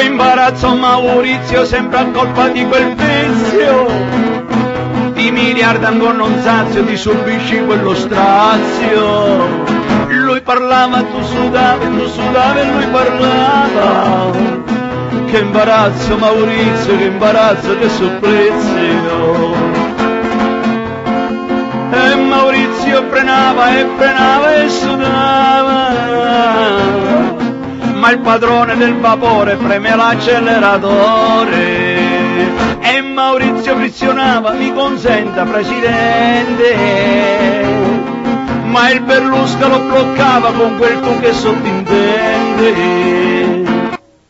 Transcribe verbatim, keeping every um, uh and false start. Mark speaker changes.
Speaker 1: imbarazzo Maurizio, sempre a colpa di quel vizio, di miliardi ancora non sazio, ti subisci quello strazio. Lui parlava, tu sudavi, tu sudavi e lui parlava. Che imbarazzo Maurizio, che imbarazzo, che supplizio. E Maurizio frenava e frenava e sudava, ma il padrone del vapore preme l'acceleratore. E Maurizio frizionava, mi consenta presidente, ma il Berlusca lo bloccava con quel tu che sottintende.